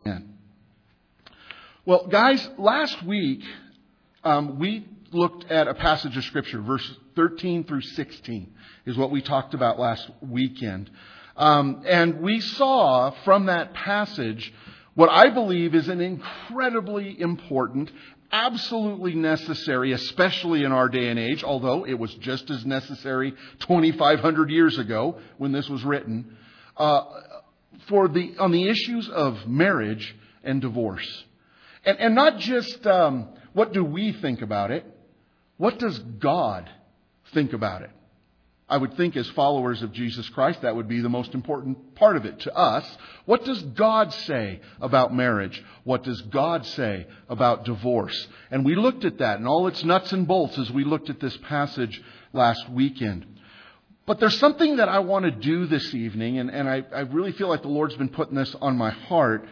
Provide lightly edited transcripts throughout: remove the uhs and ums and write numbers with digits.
Well, guys, last week we looked at a passage of Scripture, verses 13 through 16 is what we talked about last weekend. And we saw from that passage what I believe is an incredibly important, absolutely necessary, especially in our day and age, although it was just as necessary 2,500 years ago when this was written, on the issues of marriage and divorce. And not just what do we think about it, what does God think about it? I would think as followers of Jesus Christ, that would be the most important part of it to us. What does God say about marriage? What does God say about divorce? And we looked at that and all its nuts and bolts as we looked at this passage last weekend. But there's something that I want to do this evening, and I really feel like the Lord's been putting this on my heart.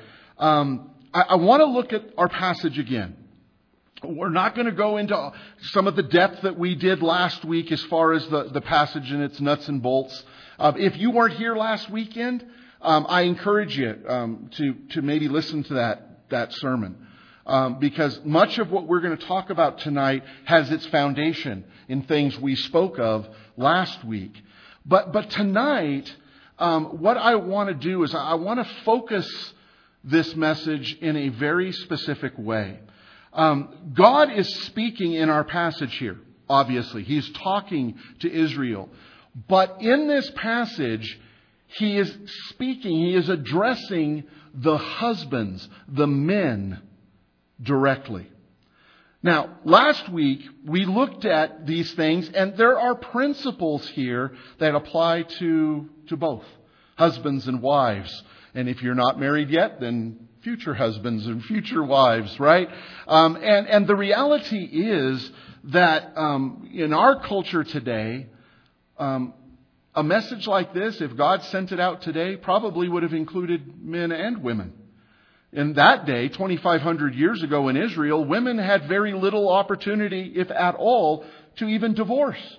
I want to look at our passage again. We're not going to go into some of the depth that we did last week as far as the passage and its nuts and bolts. If you weren't here last weekend, I encourage you to maybe listen to that sermon. Because much of what we're going to talk about tonight has its foundation in things we spoke of last week. But tonight, what I want to do is I want to focus this message in a very specific way. God is speaking in our passage here, obviously. He's talking to Israel. But in this passage, He is speaking, He is addressing the husbands, the men, directly. Now, last week, we looked at these things, and there are principles here that apply to both husbands and wives. And if you're not married yet, then future husbands and future wives, right? And the reality is that in our culture today, a message like this, if God sent it out today, probably would have included men and women. In that day, 2,500 years ago in Israel, women had very little opportunity, if at all, to even divorce.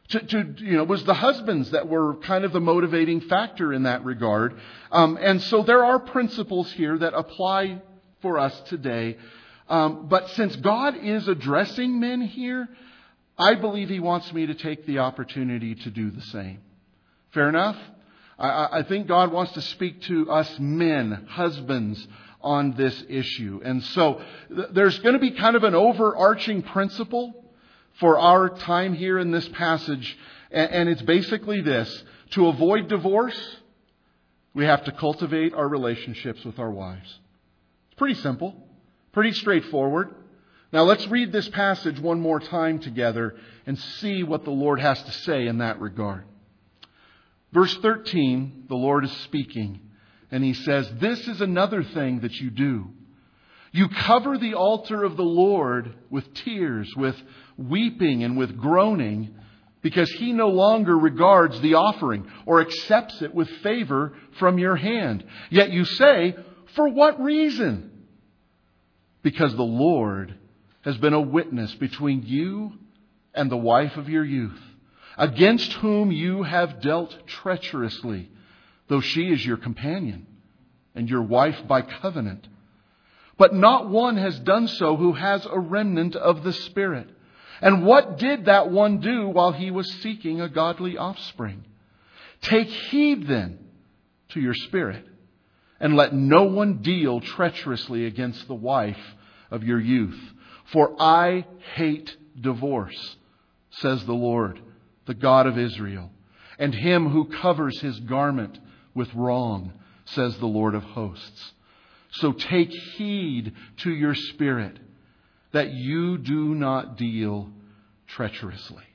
It was the husbands that were kind of the motivating factor in that regard. And so there are principles here that apply for us today. But since God is addressing men here, I believe He wants me to take the opportunity to do the same. Fair enough? I think God wants to speak to us men, husbands, on this issue. And so there's going to be kind of an overarching principle for our time here in this passage. And it's basically this: to avoid divorce, we have to cultivate our relationships with our wives. It's pretty simple, pretty straightforward. Now let's read this passage one more time together and see what the Lord has to say in that regard. Verse 13, the Lord is speaking, and He says, "This is another thing that you do. You cover the altar of the Lord with tears, with weeping and with groaning, because He no longer regards the offering or accepts it with favor from your hand. Yet you say, 'For what reason?' Because the Lord has been a witness between you and the wife of your youth, against whom you have dealt treacherously, though she is your companion and your wife by covenant. But not one has done so who has a remnant of the Spirit. And what did that one do while he was seeking a godly offspring? Take heed then to your spirit, and let no one deal treacherously against the wife of your youth. For I hate divorce, says the Lord, the God of Israel, and him who covers his garment with wrong, says the Lord of hosts. So take heed to your spirit, that you do not deal treacherously."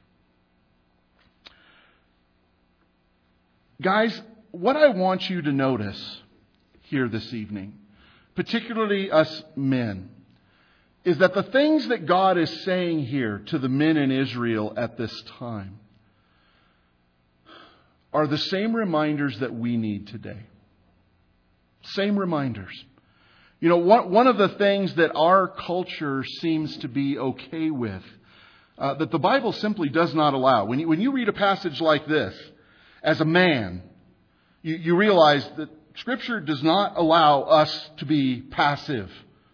Guys, what I want you to notice here this evening, particularly us men, is that the things that God is saying here to the men in Israel at this time are the same reminders that we need today. Same reminders. You know, one of the things that our culture seems to be okay with, that the Bible simply does not allow. When you read a passage like this, as a man, you realize that Scripture does not allow us to be passive.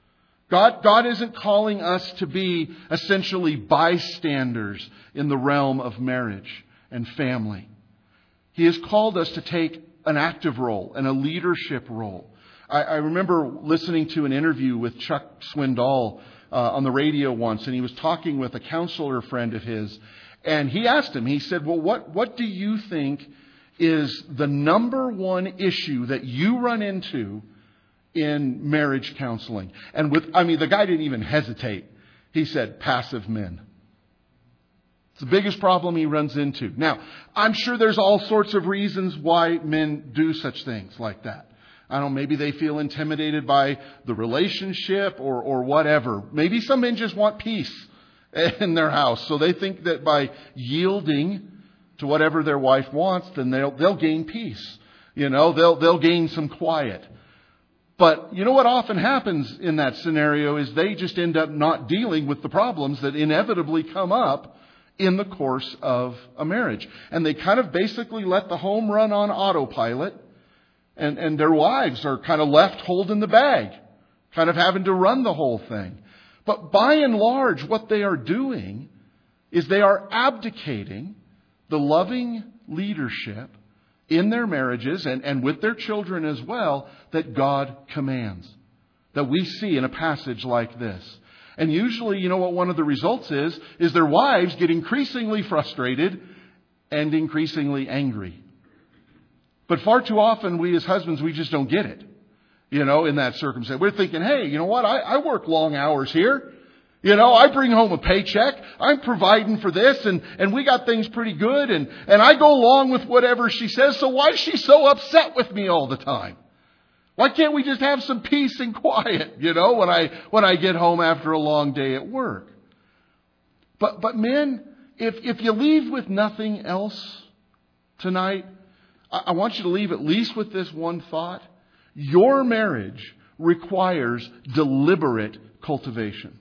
God isn't calling us to be essentially bystanders in the realm of marriage and family. He has called us to take an active role and a leadership role. I remember listening to an interview with Chuck Swindoll on the radio once, and he was talking with a counselor friend of his, and he asked him, he said, well, what do you think is the number one issue that you run into in marriage counseling? And the guy didn't even hesitate. He said, passive men. It's the biggest problem he runs into. Now, I'm sure there's all sorts of reasons why men do such things like that. I don't know, maybe they feel intimidated by the relationship or whatever. Maybe some men just want peace in their house. So they think that by yielding to whatever their wife wants, then they'll gain peace. They'll gain some quiet. But you know what often happens in that scenario is they just end up not dealing with the problems that inevitably come up in the course of a marriage. And they kind of basically let the home run on autopilot, and their wives are kind of left holding the bag, kind of having to run the whole thing. But by and large, what they are doing is they are abdicating the loving leadership in their marriages and with their children as well that God commands, that we see in a passage like this. And usually, you know what one of the results is their wives get increasingly frustrated and increasingly angry. But far too often, we as husbands, we just don't get it, in that circumstance. We're thinking, hey, you know what? I work long hours here. I bring home a paycheck. I'm providing for this, and we got things pretty good, and I go along with whatever she says. So why is she so upset with me all the time? Why can't we just have some peace and quiet, when I get home after a long day at work? But men, if you leave with nothing else tonight, I want you to leave at least with this one thought. Your marriage requires deliberate cultivation.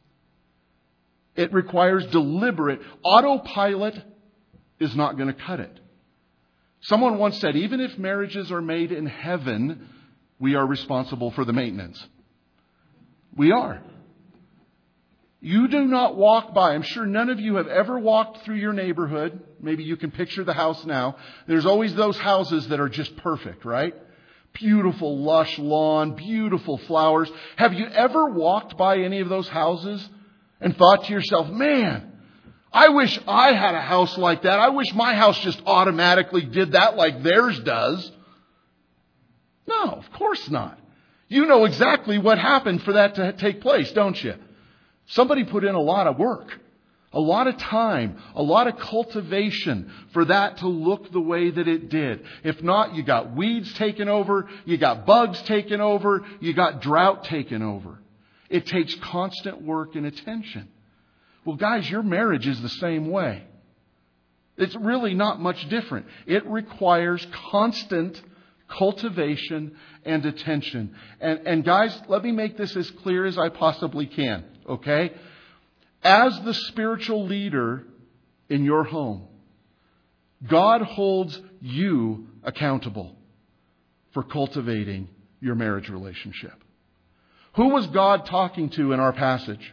It requires deliberate. Autopilot is not going to cut it. Someone once said, even if marriages are made in heaven, we are responsible for the maintenance. We are. You do not walk by. I'm sure none of you have ever walked through your neighborhood. Maybe you can picture the house now. There's always those houses that are just perfect, right? Beautiful, lush lawn, beautiful flowers. Have you ever walked by any of those houses and thought to yourself, man, I wish I had a house like that. I wish my house just automatically did that like theirs does. No, of course not. You know exactly what happened for that to take place, don't you? Somebody put in a lot of work, a lot of time, a lot of cultivation for that to look the way that it did. If not, you got weeds taken over, you got bugs taken over, you got drought taken over. It takes constant work and attention. Well, guys, your marriage is the same way. It's really not much different. It requires constant cultivation and attention. And guys, let me make this as clear as I possibly can, okay? As the spiritual leader in your home, God holds you accountable for cultivating your marriage relationship. Who was God talking to in our passage?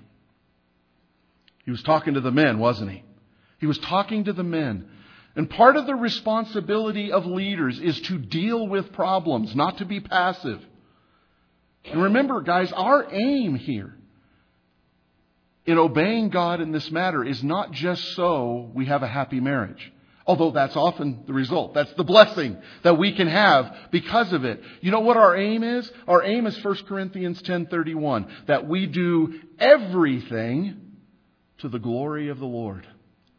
He was talking to the men, wasn't he? He was talking to the men. And part of the responsibility of leaders is to deal with problems, not to be passive. And remember, guys, our aim here in obeying God in this matter is not just so we have a happy marriage. Although that's often the result. That's the blessing that we can have because of it. You know what our aim is? Our aim is 1 Corinthians 10:31. That we do everything to the glory of the Lord.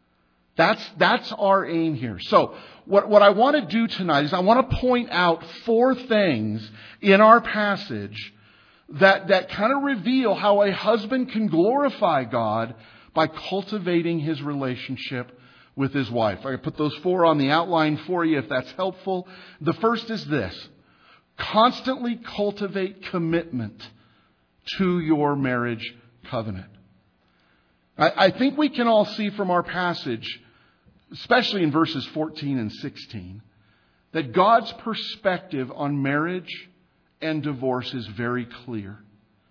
That's our aim here. So what I want to do tonight is I want to point out 4 things in our passage that kind of reveal how a husband can glorify God by cultivating his relationship with his wife. I put those 4 on the outline for you if that's helpful. The first is this: constantly cultivate commitment to your marriage covenant. I think we can all see from our passage, especially in verses 14 and 16, that God's perspective on marriage and divorce is very clear.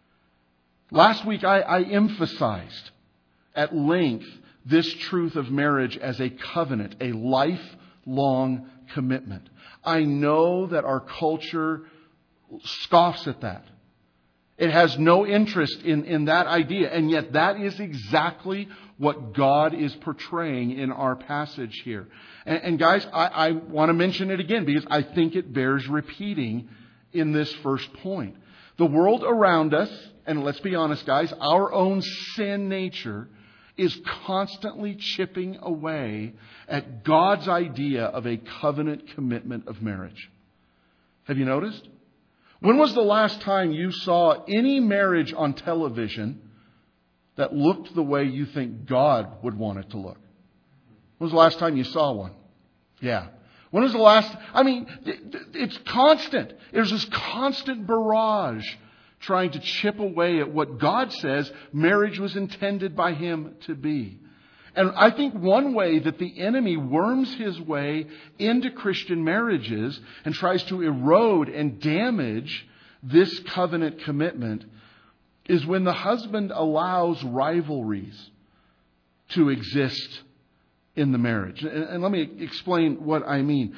Last week I emphasized at length this truth of marriage as a covenant, a lifelong commitment. I know that our culture scoffs at that. It has no interest in that idea, and yet that is exactly what God is portraying in our passage here. And guys, I want to mention it again because I think it bears repeating in this first point. The world around us, and let's be honest, guys, our own sin nature is constantly chipping away at God's idea of a covenant commitment of marriage. Have you noticed? When was the last time you saw any marriage on television that looked the way you think God would want it to look? When was the last time you saw one? Yeah. When was the last... it's constant. There's this constant barrage trying to chip away at what God says marriage was intended by Him to be. And I think one way that the enemy worms his way into Christian marriages and tries to erode and damage this covenant commitment is when the husband allows rivalries to exist in the marriage. And let me explain what I mean.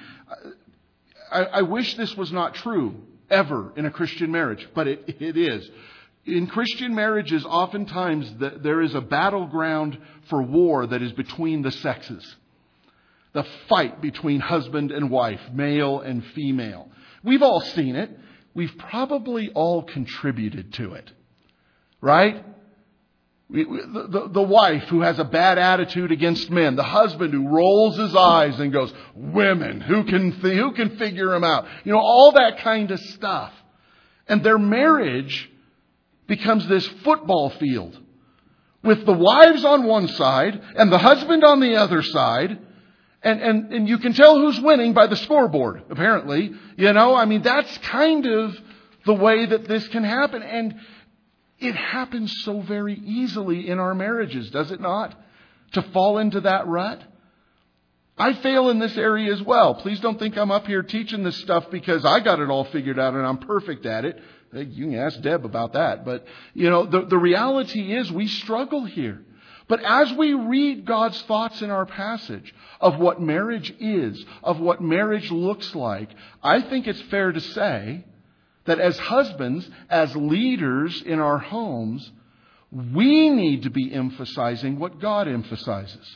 I wish this was not true ever in a Christian marriage, but it is. In Christian marriages, oftentimes there is a battleground for war that is between the sexes. The fight between husband and wife, male and female. We've all seen it. We've probably all contributed to it. Right? The wife who has a bad attitude against men. The husband who rolls his eyes and goes, women, who can figure them out? You know, all that kind of stuff. And their marriage becomes this football field with the wives on one side and the husband on the other side. And you can tell who's winning by the scoreboard, apparently. You know, that's kind of the way that this can happen. And it happens so very easily in our marriages, does it not? To fall into that rut. I fail in this area as well. Please don't think I'm up here teaching this stuff because I got it all figured out and I'm perfect at it. You can ask Deb about that. But, the reality is we struggle here. But as we read God's thoughts in our passage of what marriage is, of what marriage looks like, I think it's fair to say that as husbands, as leaders in our homes, we need to be emphasizing what God emphasizes.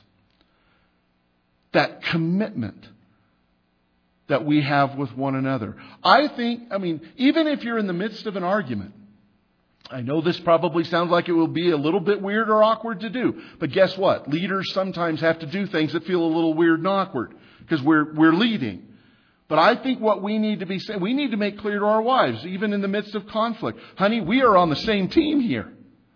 That commitment that we have with one another. I think, even if you're in the midst of an argument, I know this probably sounds like it will be a little bit weird or awkward to do. But guess what? Leaders sometimes have to do things that feel a little weird and awkward because we're leading. But I think what we need to be saying, we need to make clear to our wives, even in the midst of conflict, honey, we are on the same team here.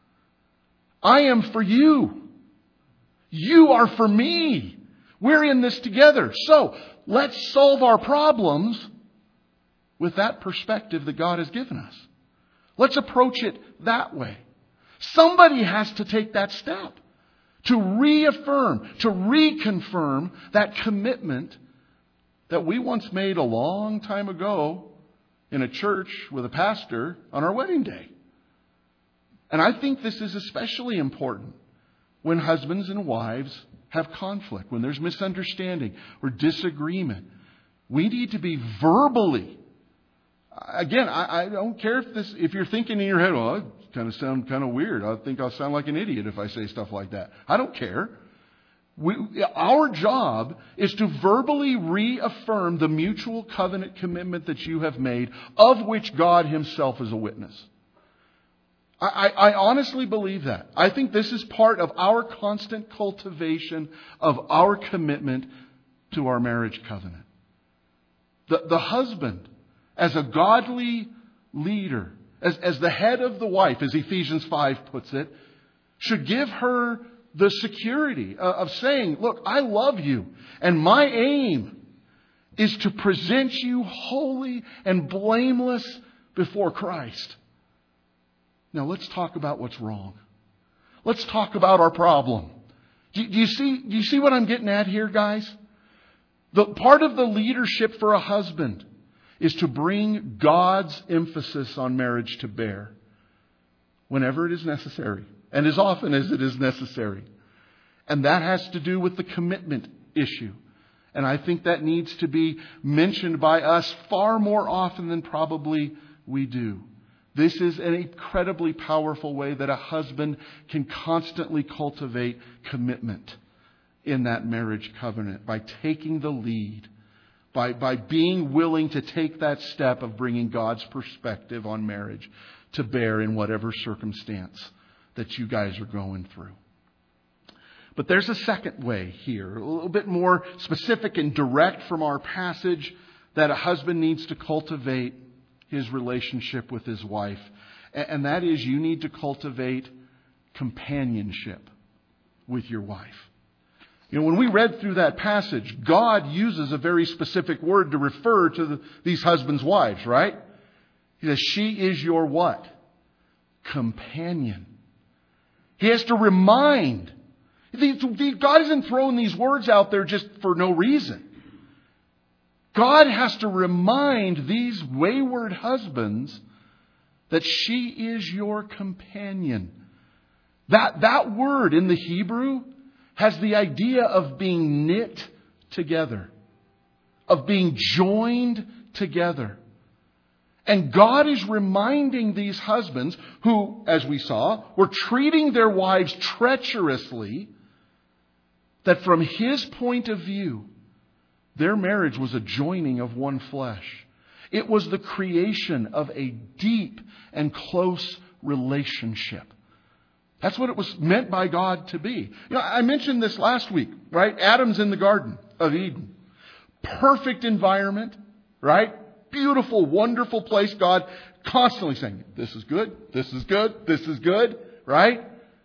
I am for you. You are for me. We're in this together. So let's solve our problems with that perspective that God has given us. Let's approach it that way. Somebody has to take that step to reaffirm, to reconfirm that commitment that we once made a long time ago in a church with a pastor on our wedding day. And I think this is especially important when husbands and wives have conflict, when there's misunderstanding or disagreement. We need to be verbally. Again, I don't care if you're thinking in your head, well, I kind of sound kind of weird. I think I'll sound like an idiot if I say stuff like that. I don't care. Our job is to verbally reaffirm the mutual covenant commitment that you have made, of which God Himself is a witness. I honestly believe that. I think this is part of our constant cultivation of our commitment to our marriage covenant. The husband, as a godly leader, as the head of the wife, as Ephesians 5 puts it, should give her the security of saying, look, I love you. And my aim is to present you holy and blameless before Christ. Now let's talk about what's wrong. Let's talk about our problem. Do you see what I'm getting at here, guys? The part of the leadership for a husband is to bring God's emphasis on marriage to bear whenever it is necessary and as often as it is necessary. And that has to do with the commitment issue. And I think that needs to be mentioned by us far more often than probably we do. This is an incredibly powerful way that a husband can constantly cultivate commitment in that marriage covenant by taking the lead, by being willing to take that step of bringing God's perspective on marriage to bear in whatever circumstance that you guys are going through. But there's a second way here, a little bit more specific and direct from our passage, that a husband needs to cultivate his relationship with his wife. And that is, you need to cultivate companionship with your wife. You know, when we read through that passage, God uses a very specific word to refer to these husbands' wives, right? He says, she is your what? Companion. He has to remind. God isn't throwing these words out there just for no reason. God has to remind these wayward husbands that she is your companion. That word in the Hebrew has the idea of being knit together, of being joined together. And God is reminding these husbands who, as we saw, were treating their wives treacherously, that from His point of view, their marriage was a joining of one flesh. It was the creation of a deep and close relationship. That's what it was meant by God to be. You know, I mentioned this last week, right? Adam's in the Garden of Eden. Perfect environment, right? Beautiful, wonderful place. God constantly saying, this is good, this is good, this is good, right?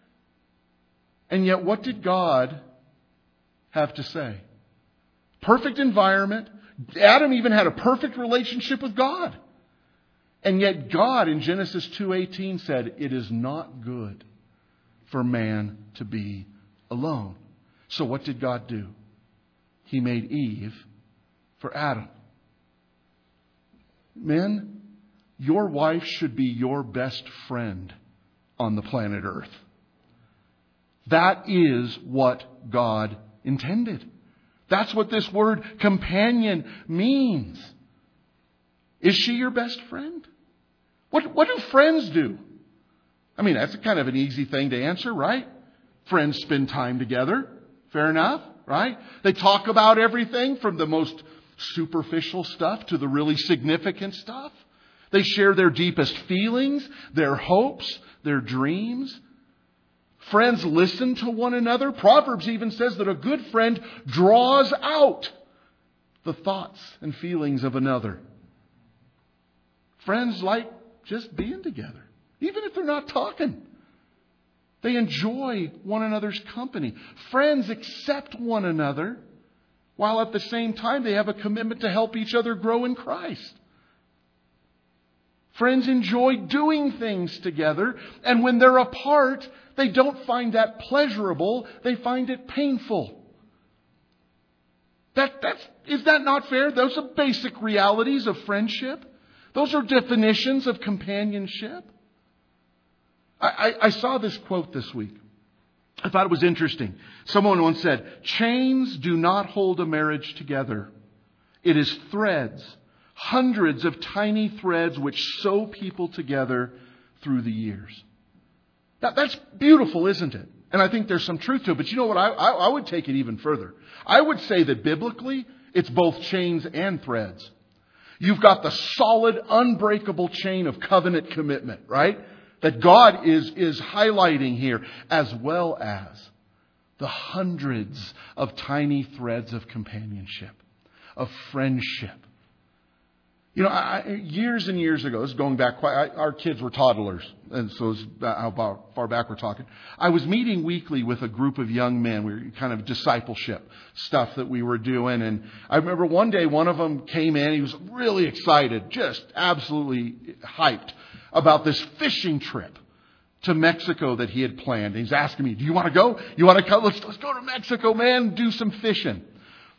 And yet what did God have to say? Perfect environment. Adam even had a perfect relationship with God. And yet God in Genesis 2:18 said, it is not good for man to be alone. So what did God do? He made Eve for Adam. Men, your wife should be your best friend on the planet Earth. That is what God intended. That's what this word companion means. Is she your best friend? What do friends do? I mean, that's kind of an easy thing to answer, right? Friends spend time together. Fair enough, right? They talk about everything from the most superficial stuff to the really significant stuff. They share their deepest feelings, their hopes, their dreams. Friends listen to one another. Proverbs even says that a good friend draws out the thoughts and feelings of another. Friends like just being together, even if they're not talking. They enjoy one another's company. Friends accept one another, while at the same time they have a commitment to help each other grow in Christ. Friends enjoy doing things together, and when they're apart, they don't find that pleasurable, they find it painful. Is that not fair? Those are basic realities of friendship. Those are definitions of companionship. I saw this quote this week. I thought it was interesting. Someone once said, chains do not hold a marriage together. It is threads, hundreds of tiny threads which sew people together through the years. That's beautiful, isn't it? And I think there's some truth to it. But you know what? I would take it even further. I would say that biblically, it's both chains and threads. You've got the solid, unbreakable chain of covenant commitment, right? That God is highlighting here, as well as the hundreds of tiny threads of companionship, of friendship. You know, years and years ago, this is going back our kids were toddlers, and so it's how far back we're talking. I was meeting weekly with a group of young men. We were kind of discipleship stuff that we were doing, and I remember one day one of them came in. He was really excited, just absolutely hyped about this fishing trip to Mexico that he had planned. And he's asking me, "Do you want to go? You want to come? Let's go to Mexico, man. Do some fishing."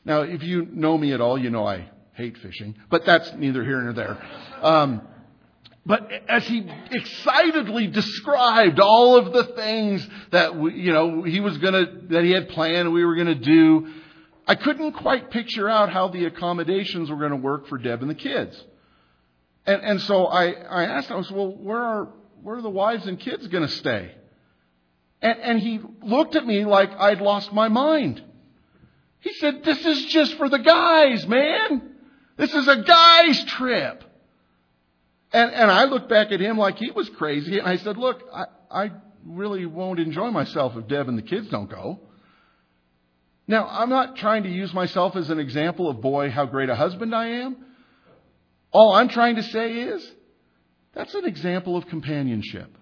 Now, if you know me at all, you know I hate fishing, but that's neither here nor there. But as he excitedly described all of the things that that he had planned and we were going to do, I couldn't quite picture out how the accommodations were going to work for Deb and the kids. And so I asked him, I said, well, where are the wives and kids going to stay? And he looked at me like I'd lost my mind. He said, this is just for the guys, man. This is a guy's trip. And I looked back at him like he was crazy. And I said, look, I really won't enjoy myself if Deb and the kids don't go. Now, I'm not trying to use myself as an example of, boy, how great a husband I am. All I'm trying to say is, that's an example of companionship.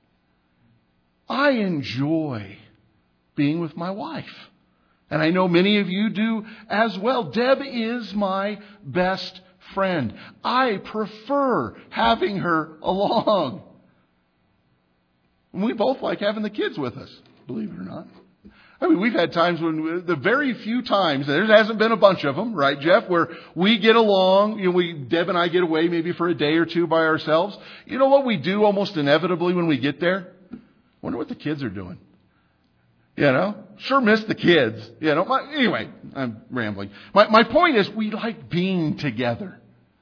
I enjoy being with my wife. And I know many of you do as well. Deb is my best friend. I prefer having her along. And we both like having the kids with us, believe it or not. I mean, we've had times when, the very few times, there hasn't been a bunch of them, right, Jeff, where we get along, Deb and I get away maybe for a day or two by ourselves. You know what we do almost inevitably when we get there? Wonder what the kids are doing. Sure miss the kids. Anyway, I'm rambling. My point is, we like being together.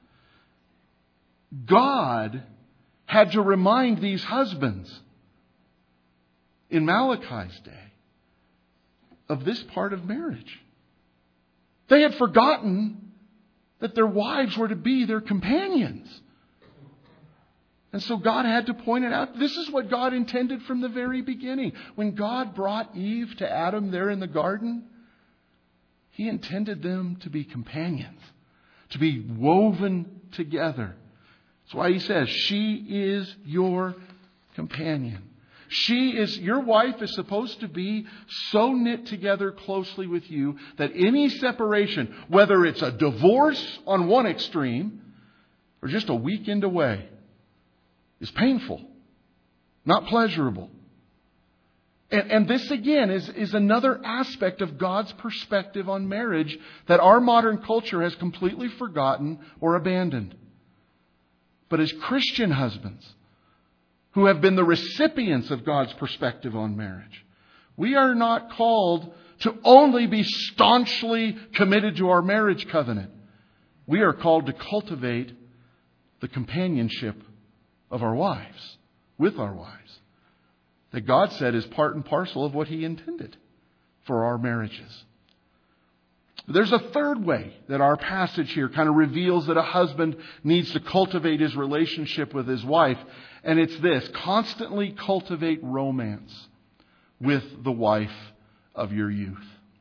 God had to remind these husbands in Malachi's day of this part of marriage. They had forgotten that their wives were to be their companions. And so God had to point it out. This is what God intended from the very beginning. When God brought Eve to Adam there in the garden, He intended them to be companions, to be woven together. That's why He says, she is your companion. Your wife is supposed to be so knit together closely with you that any separation, whether it's a divorce on one extreme or just a weekend away, is painful, not pleasurable. And this again is another aspect of God's perspective on marriage that our modern culture has completely forgotten or abandoned. But as Christian husbands who have been the recipients of God's perspective on marriage, we are not called to only be staunchly committed to our marriage covenant. We are called to cultivate the companionship of our wives, with our wives, that God said is part and parcel of what He intended for our marriages. There's a third way that our passage here kind of reveals that a husband needs to cultivate his relationship with his wife. And it's this: constantly cultivate romance with the wife of your youth.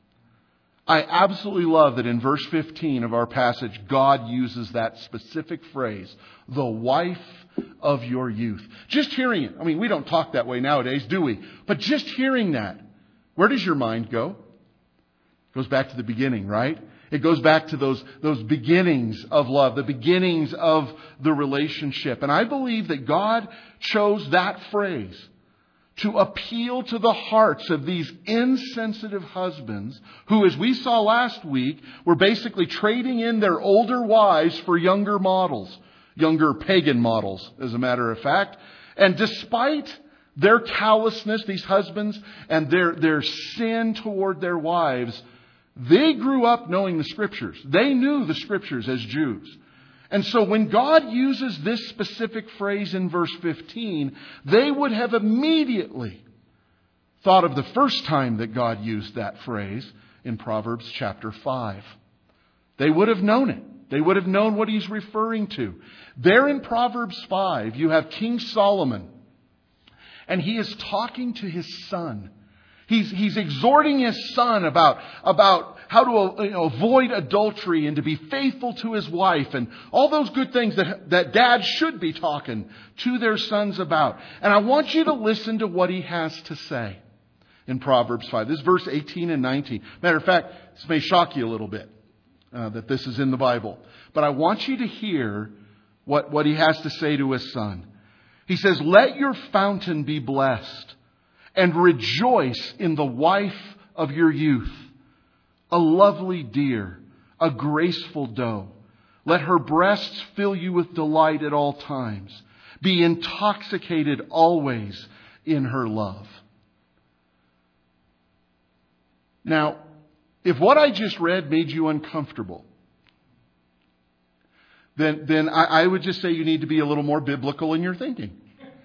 I absolutely love that in verse 15 of our passage, God uses that specific phrase, the wife of your youth. Just hearing it. I mean, we don't talk that way nowadays, do we? But just hearing that, where does your mind go? It goes back to the beginning, right? It goes back to those beginnings of love, the beginnings of the relationship. And I believe that God chose that phrase to appeal to the hearts of these insensitive husbands who, as we saw last week, were basically trading in their older wives for younger models, younger pagan models, as a matter of fact. And despite their callousness, these husbands, and their sin toward their wives, they grew up knowing the Scriptures. They knew the Scriptures as Jews. And so when God uses this specific phrase in verse 15, they would have immediately thought of the first time that God used that phrase in Proverbs chapter 5. They would have known it. They would have known what He's referring to. There in Proverbs 5, you have King Solomon, and he is talking to his son. He's exhorting his son about how to avoid adultery and to be faithful to his wife and all those good things that dads should be talking to their sons about. And I want you to listen to what he has to say in Proverbs 5. This is verse 18 and 19. Matter of fact, this may shock you a little bit that this is in the Bible. But I want you to hear what he has to say to his son. He says, "Let your fountain be blessed, and rejoice in the wife of your youth. a lovely deer, a graceful doe. Let her breasts fill you with delight at all times. Be intoxicated always in her love. Now, if what I just read made you uncomfortable, then I would just say you need to be a little more biblical in your thinking.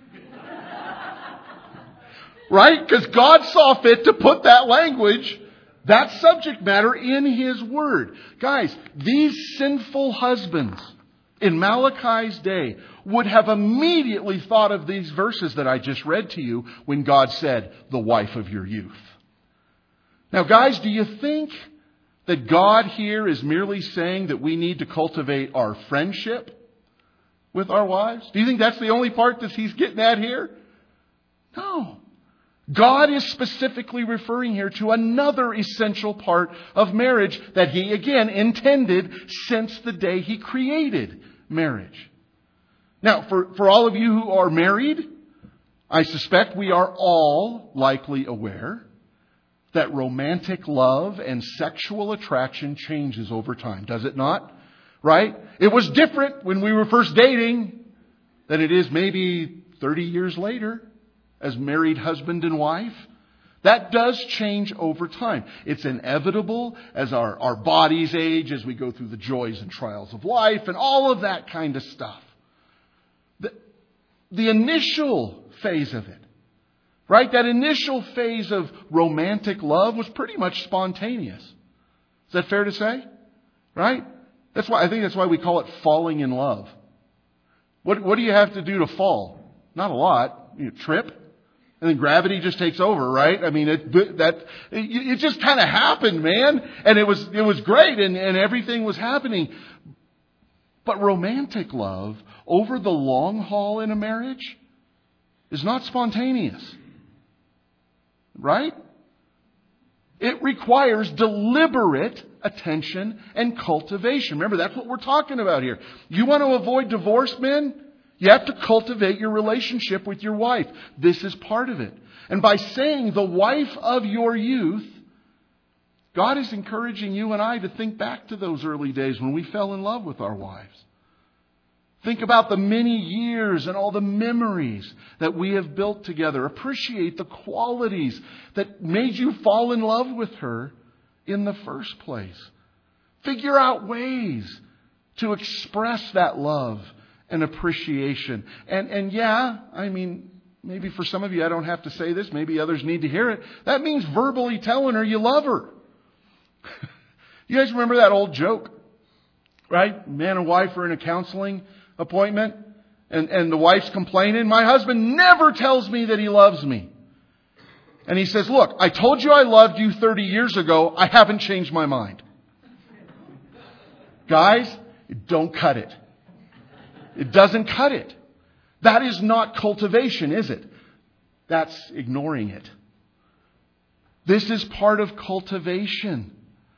Right? Because God saw fit to put that language, that subject matter, in His Word. Guys, these sinful husbands in Malachi's day would have immediately thought of these verses that I just read to you when God said, the wife of your youth. Now, guys, do you think that God here is merely saying that we need to cultivate our friendship with our wives? Do you think that's the only part that He's getting at here? No. God is specifically referring here to another essential part of marriage that He, again, intended since the day He created marriage. Now, for all of you who are married, I suspect we are all likely aware that romantic love and sexual attraction changes over time. Does it not? Right? It was different when we were first dating than it is maybe 30 years later as married husband and wife. That does change over time. It's inevitable as our bodies age, as we go through the joys and trials of life and all of that kind of stuff. The initial phase of it, right? That initial phase of romantic love was pretty much spontaneous. Is that fair to say? Right? I think that's why we call it falling in love. What do you have to do to fall? Not a lot. You trip. And then gravity just takes over, right? I mean, it just kind of happened, man. And it was great and everything was happening. But romantic love over the long haul in a marriage is not spontaneous. Right? It requires deliberate attention and cultivation. Remember, that's what we're talking about here. You want to avoid divorce, men? You have to cultivate your relationship with your wife. This is part of it. And by saying the wife of your youth, God is encouraging you and I to think back to those early days when we fell in love with our wives. Think about the many years and all the memories that we have built together. Appreciate the qualities that made you fall in love with her in the first place. Figure out ways to express that love and appreciation. And yeah, I mean, maybe for some of you I don't have to say this. Maybe others need to hear it. That means verbally telling her you love her. You guys remember that old joke? Right? Man and wife are in a counseling appointment and the wife's complaining, my husband never tells me that he loves me. And he says, look, I told you I loved you 30 years ago. I haven't changed my mind. Guys, don't cut it. It doesn't cut it. That is not cultivation, is it? That's ignoring it. This is part of cultivation.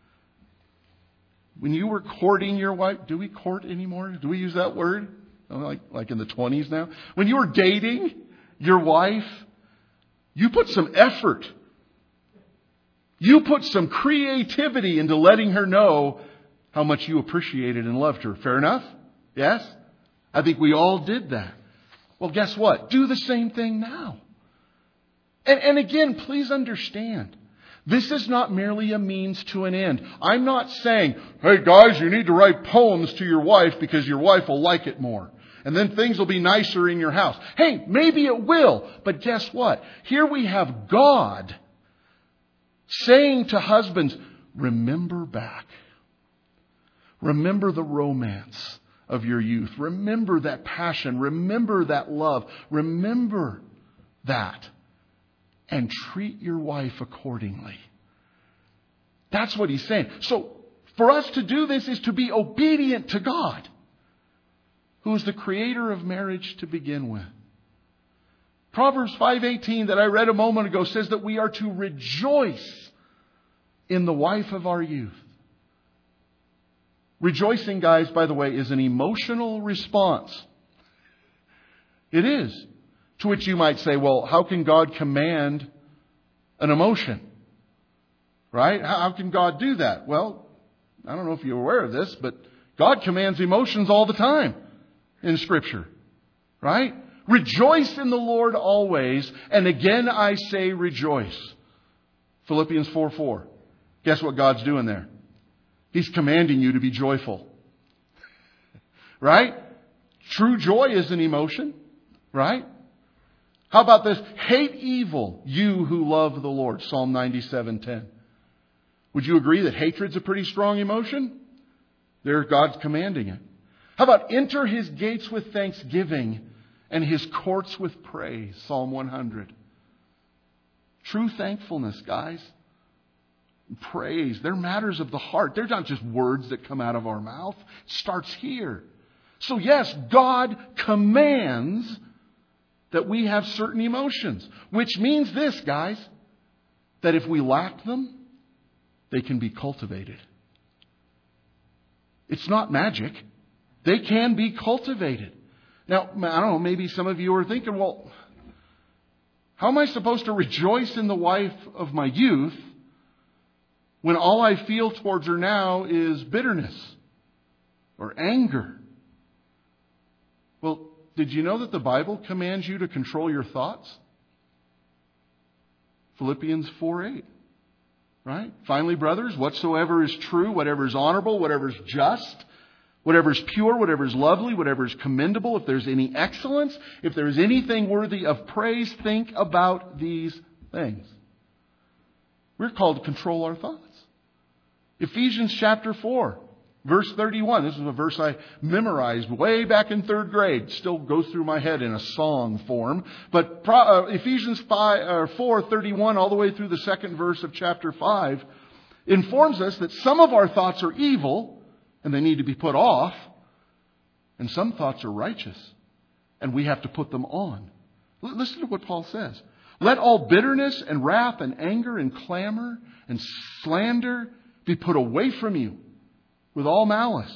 When you were courting your wife, do we court anymore? Do we use that word? Like in the 20s now? When you were dating your wife, you put some effort. You put some creativity into letting her know how much you appreciated and loved her. Fair enough? Yes? I think we all did that. Well, guess what? Do the same thing now. And again, please understand. This is not merely a means to an end. I'm not saying, hey guys, you need to write poems to your wife because your wife will like it more. And then things will be nicer in your house. Hey, maybe it will. But guess what? Here we have God saying to husbands, remember back. Remember the romance of your youth. Remember that passion. Remember that love. Remember that. And treat your wife accordingly. That's what he's saying. So, for us to do this is to be obedient to God, who is the creator of marriage to begin with. Proverbs 5:18 that I read a moment ago says that we are to rejoice in the wife of our youth. Rejoicing, guys, by the way, is an emotional response. It is. To which you might say, well, how can God command an emotion? Right? How can God do that? Well, I don't know if you're aware of this, but God commands emotions all the time in Scripture. Right? Rejoice in the Lord always, and again I say rejoice. Philippians 4:4. Guess what God's doing there? He's commanding you to be joyful. Right? True joy is an emotion. Right? How about this? Hate evil, you who love the Lord. Psalm 97:10. Would you agree that hatred's a pretty strong emotion? There, God's commanding it. How about enter His gates with thanksgiving and His courts with praise? Psalm 100. True thankfulness, guys. Praise. They're matters of the heart. They're not just words that come out of our mouth. It starts here. So yes, God commands that we have certain emotions. Which means this, guys, that if we lack them, they can be cultivated. It's not magic. They can be cultivated. Now, I don't know, maybe some of you are thinking, well, how am I supposed to rejoice in the wife of my youth when all I feel towards her now is bitterness or anger? Well, did you know that the Bible commands you to control your thoughts? Philippians 4:8. Right? Finally, brothers, whatsoever is true, whatever is honorable, whatever is just, whatever is pure, whatever is lovely, whatever is commendable, if there's any excellence, if there is anything worthy of praise, think about these things. We're called to control our thoughts. Ephesians chapter 4, verse 31. This is a verse I memorized way back in 3rd grade. Still goes through my head in a song form. But Ephesians 4:31 all the way through the 2nd verse of chapter 5 informs us that some of our thoughts are evil and they need to be put off. And some thoughts are righteous and we have to put them on. Listen to what Paul says. Let all bitterness and wrath and anger and clamor and slander be put away from you with all malice.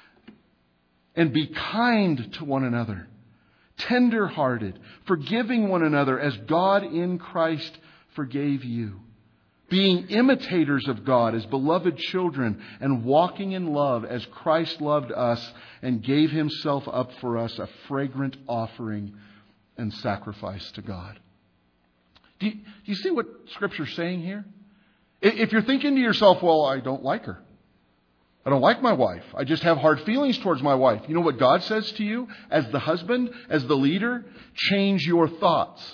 And be kind to one another, tender-hearted, forgiving one another as God in Christ forgave you. Being imitators of God as beloved children and walking in love as Christ loved us and gave Himself up for us, a fragrant offering and sacrifice to God. Do you see what Scripture's saying here? If you're thinking to yourself, well, I don't like her. I don't like my wife. I just have hard feelings towards my wife. You know what God says to you as the husband, as the leader? Change your thoughts.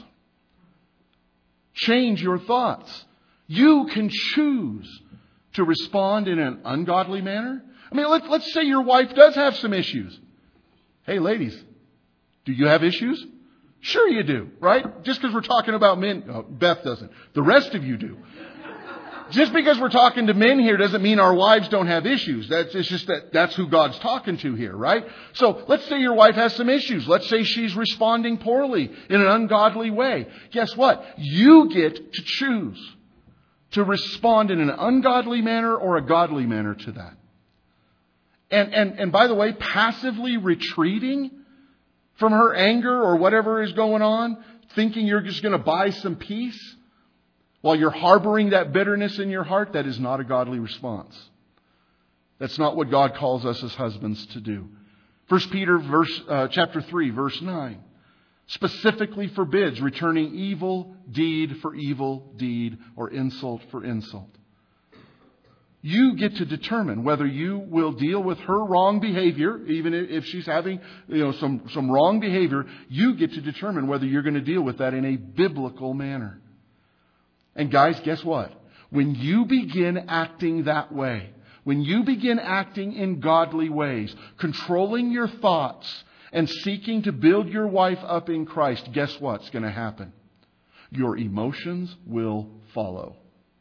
Change your thoughts. You can choose to respond in an ungodly manner. I mean, let's say your wife does have some issues. Hey, ladies, do you have issues? Sure you do, right? Just because we're talking about men. Oh, Beth doesn't. The rest of you do. Just because we're talking to men here doesn't mean our wives don't have issues. It's just that's who God's talking to here, right? So let's say your wife has some issues. Let's say she's responding poorly in an ungodly way. Guess what? You get to choose to respond in an ungodly manner or a godly manner to that. And by the way, passively retreating from her anger or whatever is going on, thinking you're just going to buy some peace, while you're harboring that bitterness in your heart, that is not a godly response. That's not what God calls us as husbands to do. 1 Peter chapter 3, verse 9, specifically forbids returning evil deed for evil deed or insult for insult. You get to determine whether you will deal with her wrong behavior, even if she's having some wrong behavior. You get to determine whether you're going to deal with that in a biblical manner. And guys, guess what? When you begin acting that way, when you begin acting in godly ways, controlling your thoughts and seeking to build your wife up in Christ, guess what's going to happen? Your emotions will follow.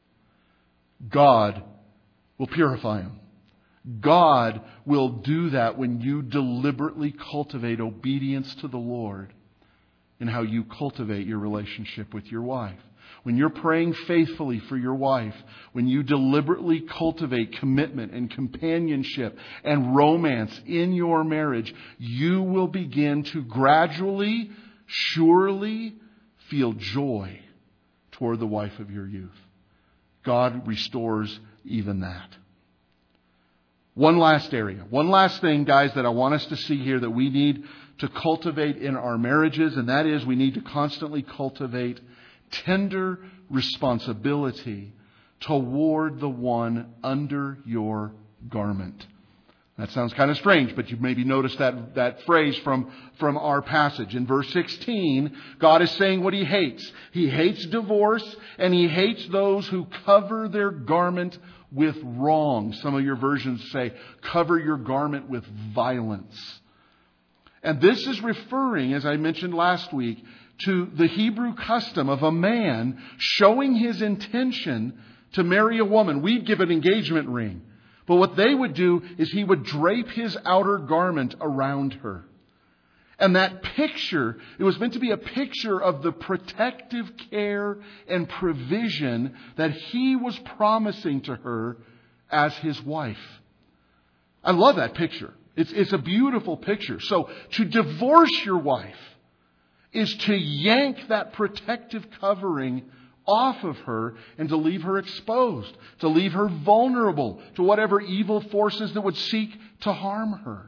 God will purify them. God will do that when you deliberately cultivate obedience to the Lord in how you cultivate your relationship with your wife. When you're praying faithfully for your wife, when you deliberately cultivate commitment and companionship and romance in your marriage, you will begin to gradually, surely feel joy toward the wife of your youth. God restores even that. One last area. One last thing, guys, that I want us to see here that we need to cultivate in our marriages, and that is we need to constantly cultivate tender responsibility toward the one under your garment. That sounds kind of strange, but you maybe noticed that phrase from our passage. In verse 16, God is saying what He hates. He hates divorce, and He hates those who cover their garment with wrong. Some of your versions say, cover your garment with violence. And this is referring, as I mentioned last week, to the Hebrew custom of a man showing his intention to marry a woman. We'd give an engagement ring. But what they would do is he would drape his outer garment around her. And that picture, it was meant to be a picture of the protective care and provision that he was promising to her as his wife. I love that picture. It's a beautiful picture. So to divorce your wife is to yank that protective covering off of her and to leave her exposed, to leave her vulnerable to whatever evil forces that would seek to harm her.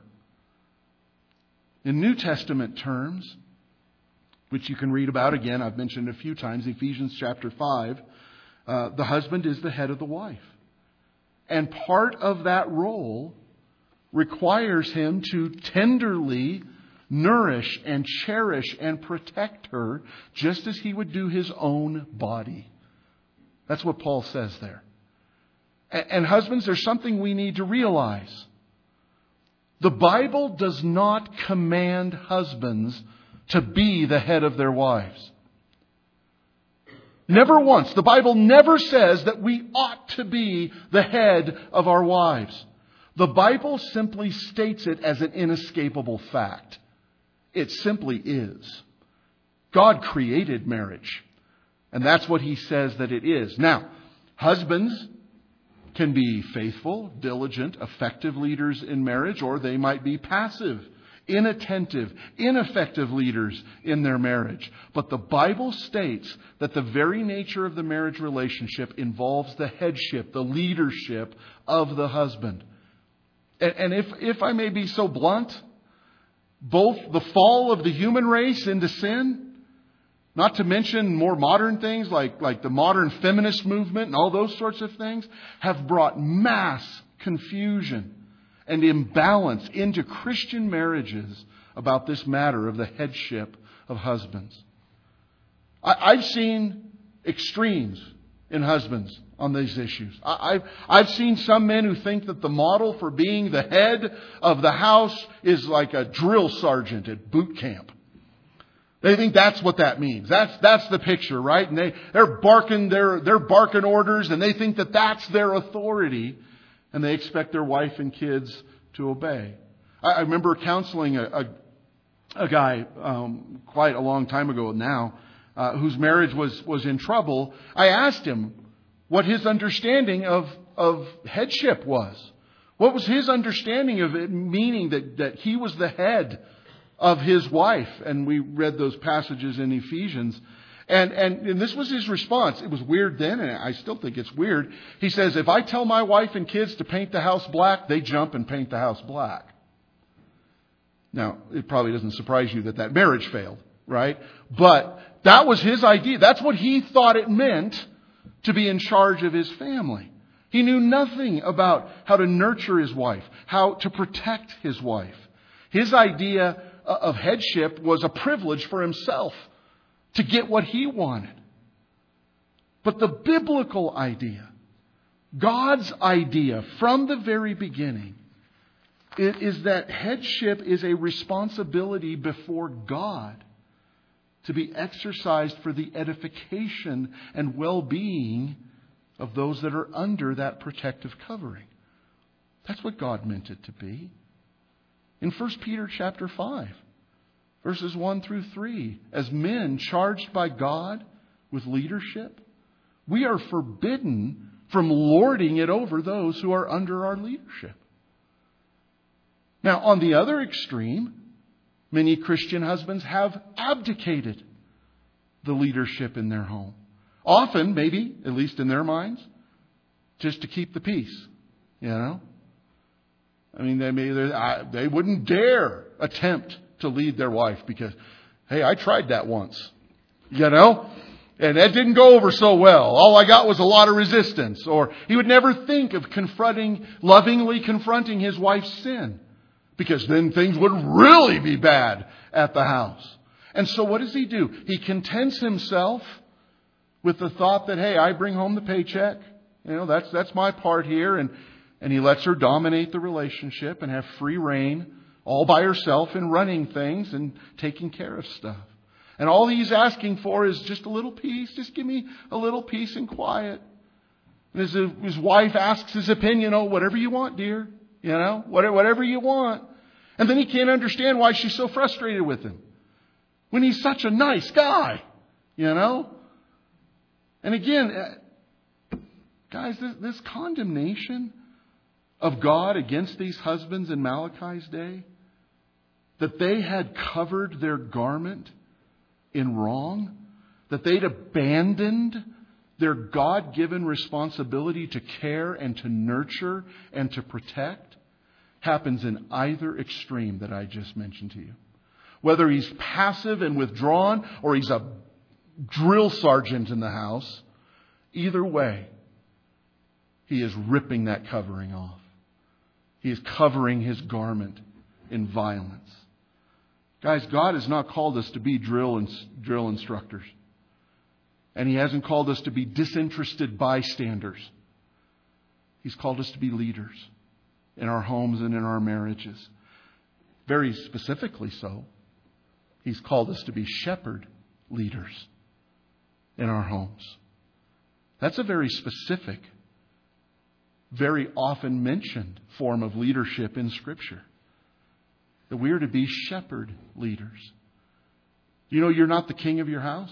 In New Testament terms, which you can read about again, I've mentioned a few times, Ephesians chapter 5, the husband is the head of the wife. And part of that role requires him to tenderly nourish and cherish and protect her just as he would do his own body. That's what Paul says there. And husbands, there's something we need to realize. The Bible does not command husbands to be the head of their wives. Never once. The Bible never says that we ought to be the head of our wives. The Bible simply states it as an inescapable fact. It simply is. God created marriage. And that's what He says that it is. Now, husbands can be faithful, diligent, effective leaders in marriage, or they might be passive, inattentive, ineffective leaders in their marriage. But the Bible states that the very nature of the marriage relationship involves the headship, the leadership of the husband. And if I may be so blunt, both the fall of the human race into sin, not to mention more modern things like the modern feminist movement and all those sorts of things, have brought mass confusion and imbalance into Christian marriages about this matter of the headship of husbands. I've seen extremes in husbands on these issues. I've seen some men who think that the model for being the head of the house is like a drill sergeant at boot camp. They think that's what that means. That's the picture, right? And they're barking orders, and they think that that's their authority, and they expect their wife and kids to obey. I remember counseling a guy quite a long time ago now, whose marriage was in trouble. I asked him what his understanding of headship was. What was his understanding of it, meaning that he was the head of his wife? And we read those passages in Ephesians. And this was his response. It was weird then, and I still think it's weird. He says, if I tell my wife and kids to paint the house black, they jump and paint the house black. Now, it probably doesn't surprise you that marriage failed, right? But that was his idea. That's what he thought it meant to be in charge of his family. He knew nothing about how to nurture his wife, how to protect his wife. His idea of headship was a privilege for himself to get what he wanted. But the biblical idea, God's idea from the very beginning, is that headship is a responsibility before God to be exercised for the edification and well-being of those that are under that protective covering. That's what God meant it to be. In 1 Peter chapter 5, verses 1 through 3, as men charged by God with leadership, we are forbidden from lording it over those who are under our leadership. Now, on the other extreme, many Christian husbands have abdicated the leadership in their home. Often, maybe, at least in their minds, just to keep the peace. You know? I mean, they wouldn't dare attempt to lead their wife because, hey, I tried that once. You know? And that didn't go over so well. All I got was a lot of resistance. Or he would never think of lovingly confronting his wife's sin. Because then things would really be bad at the house. And so what does he do? He contents himself with the thought that, hey, I bring home the paycheck. You know, that's my part here. And he lets her dominate the relationship and have free reign all by herself in running things and taking care of stuff. And all he's asking for is just a little peace. Just give me a little peace and quiet. And his wife asks his opinion, oh, whatever you want, dear. You know, whatever you want. And then he can't understand why she's so frustrated with him. When he's such a nice guy. You know. And again, guys, this condemnation of God against these husbands in Malachi's day, that they had covered their garment in wrong, that they'd abandoned their God-given responsibility to care and to nurture and to protect, happens in either extreme that I just mentioned to you. Whether he's passive and withdrawn or he's a drill sergeant in the house, either way, he is ripping that covering off. He is covering his garment in violence. Guys, God has not called us to be drill instructors. And He hasn't called us to be disinterested bystanders. He's called us to be leaders in our homes and in our marriages. Very specifically so. He's called us to be shepherd leaders in our homes. That's a very specific, very often mentioned form of leadership in Scripture. That we are to be shepherd leaders. You know, you're not the king of your house.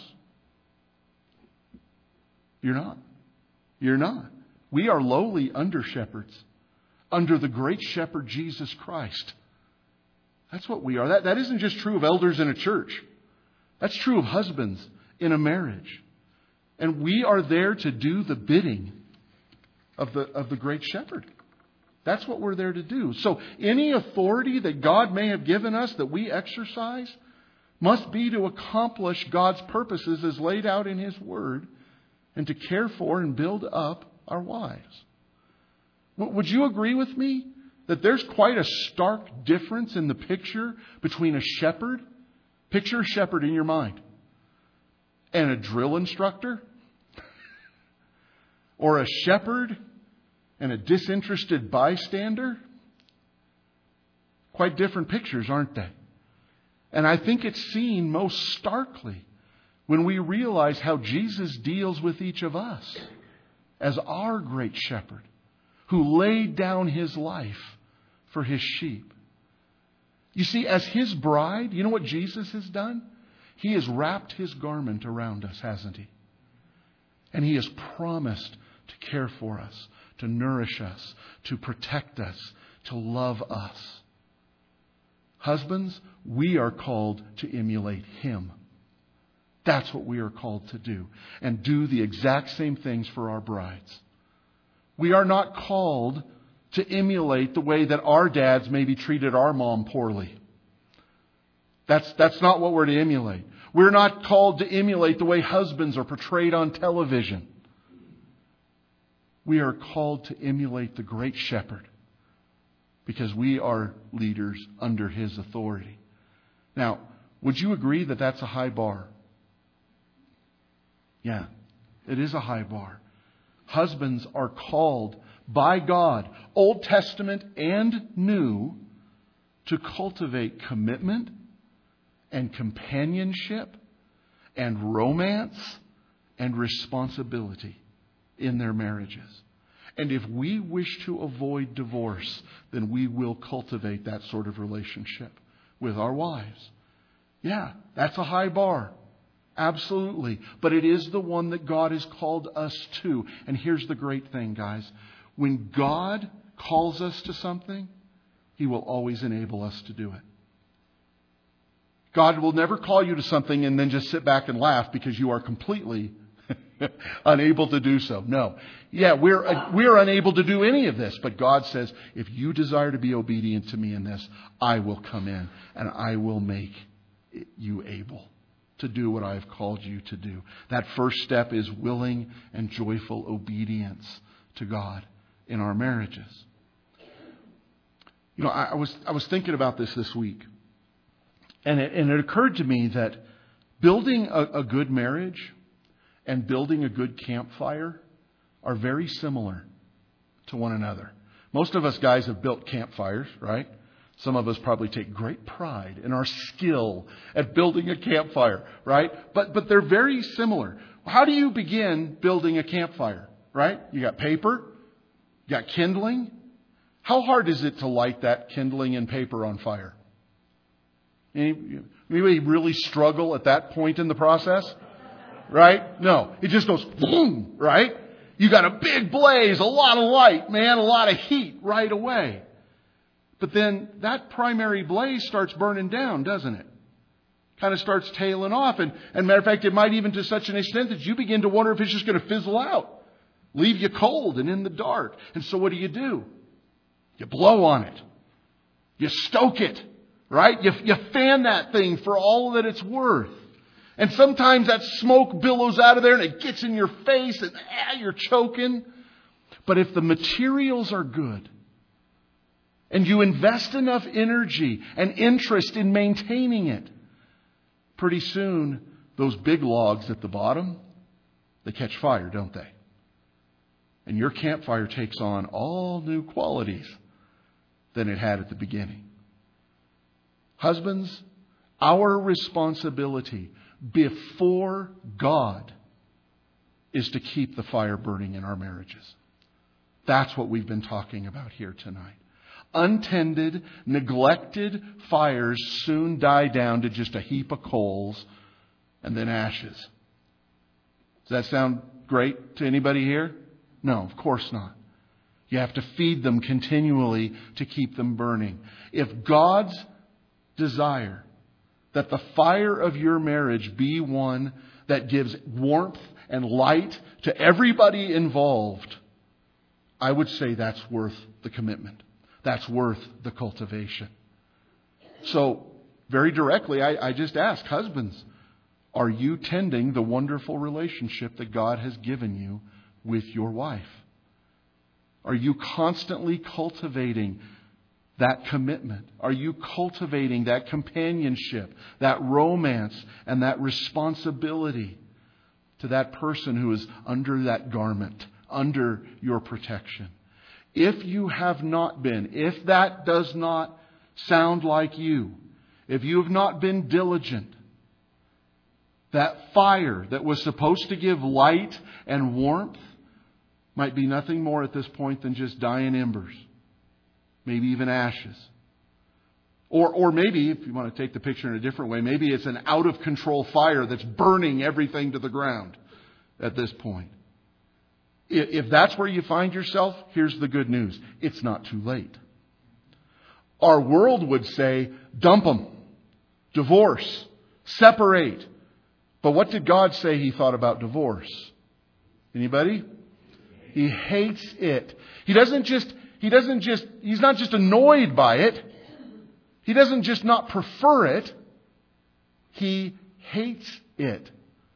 You're not. You're not. We are lowly under shepherds. Under the great shepherd Jesus Christ. That's what we are. That isn't just true of elders in a church. That's true of husbands in a marriage. And we are there to do the bidding of the great shepherd. That's what we're there to do. So any authority that God may have given us that we exercise must be to accomplish God's purposes as laid out in His Word and to care for and build up our wives. Would you agree with me that there's quite a stark difference in the picture between a shepherd, picture a shepherd in your mind, and a drill instructor? Or a shepherd and a disinterested bystander? Quite different pictures, aren't they? And I think it's seen most starkly when we realize how Jesus deals with each of us as our great shepherd who laid down His life for His sheep. You see, as His bride, you know what Jesus has done? He has wrapped His garment around us, hasn't He? And He has promised to care for us, to nourish us, to protect us, to love us. Husbands, we are called to emulate Him. That's what we are called to do. And do the exact same things for our brides. We are not called to emulate the way that our dads maybe treated our mom poorly. That's not what we're to emulate. We're not called to emulate the way husbands are portrayed on television. We are called to emulate the great shepherd because we are leaders under His authority. Now, would you agree that that's a high bar? Yeah, it is a high bar. Husbands are called by God, Old Testament and New, to cultivate commitment and companionship and romance and responsibility in their marriages. And if we wish to avoid divorce, then we will cultivate that sort of relationship with our wives. Yeah, that's a high bar. Absolutely. But it is the one that God has called us to. And here's the great thing, guys. When God calls us to something, He will always enable us to do it. God will never call you to something and then just sit back and laugh because you are completely Unable to do so. No. Yeah, we're unable to do any of this. But God says, if you desire to be obedient to me in this, I will come in and I will make you able to do what I have called you to do. That first step is willing and joyful obedience to God in our marriages. You know, I was thinking about this week. And it occurred to me that building a good marriage and building a good campfire are very similar to one another. Most of us guys have built campfires, right? Some of us probably take great pride in our skill at building a campfire, right? But they're very similar. How do you begin building a campfire, right? You got paper, you got kindling. How hard is it to light that kindling and paper on fire? Anybody really struggle at that point in the process? Right? No. It just goes boom, right? You got a big blaze, a lot of light, man, a lot of heat right away. But then that primary blaze starts burning down, doesn't it? Kind of starts tailing off. And matter of fact, it might even to such an extent that you begin to wonder if it's just going to fizzle out. Leave you cold and in the dark. And so what do? You blow on it. You stoke it. Right? You fan that thing for all that it's worth. And sometimes that smoke billows out of there and it gets in your face and you're choking. But if the materials are good and you invest enough energy and interest in maintaining it, pretty soon those big logs at the bottom, they catch fire, don't they? And your campfire takes on all new qualities than it had at the beginning. Husbands, our responsibility before God is to keep the fire burning in our marriages. That's what we've been talking about here tonight. Untended, neglected fires soon die down to just a heap of coals and then ashes. Does that sound great to anybody here? No, of course not. You have to feed them continually to keep them burning. If God's desire that the fire of your marriage be one that gives warmth and light to everybody involved, I would say that's worth the commitment. That's worth the cultivation. So, very directly, I just ask, husbands, are you tending the wonderful relationship that God has given you with your wife? Are you constantly cultivating that commitment? Are you cultivating that companionship, that romance, and that responsibility to that person who is under that garment, under your protection? If you have not been, if that does not sound like you, if you have not been diligent, that fire that was supposed to give light and warmth might be nothing more at this point than just dying embers. Maybe even ashes. Or maybe, if you want to take the picture in a different way, maybe it's an out-of-control fire that's burning everything to the ground at this point. If that's where you find yourself, here's the good news. It's not too late. Our world would say, dump them, divorce, separate. But what did God say He thought about divorce? Anybody? He hates it. He's not just annoyed by it. He doesn't just not prefer it. He hates it.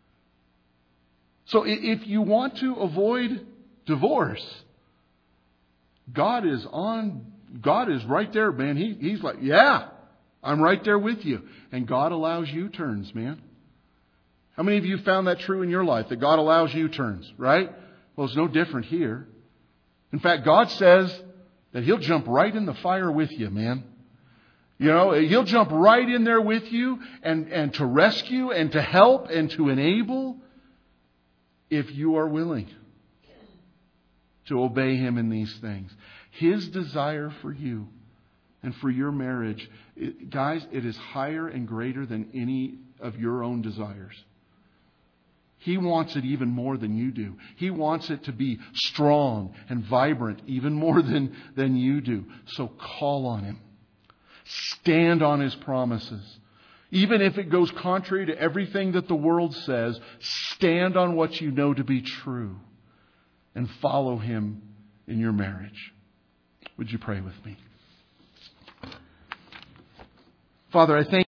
So if you want to avoid divorce, God is right there, man. He's like, yeah, I'm right there with you. And God allows U-turns, man. How many of you found that true in your life, that God allows U-turns, right? Well, it's no different here. In fact, God says that He'll jump right in the fire with you, man. You know, He'll jump right in there with you and to rescue and to help and to enable if you are willing to obey Him in these things. His desire for you and for your marriage, guys, it is higher and greater than any of your own desires. He wants it even more than you do. He wants it to be strong and vibrant even more than you do. So call on Him. Stand on His promises. Even if it goes contrary to everything that the world says, stand on what you know to be true and follow Him in your marriage. Would you pray with me? Father, I thank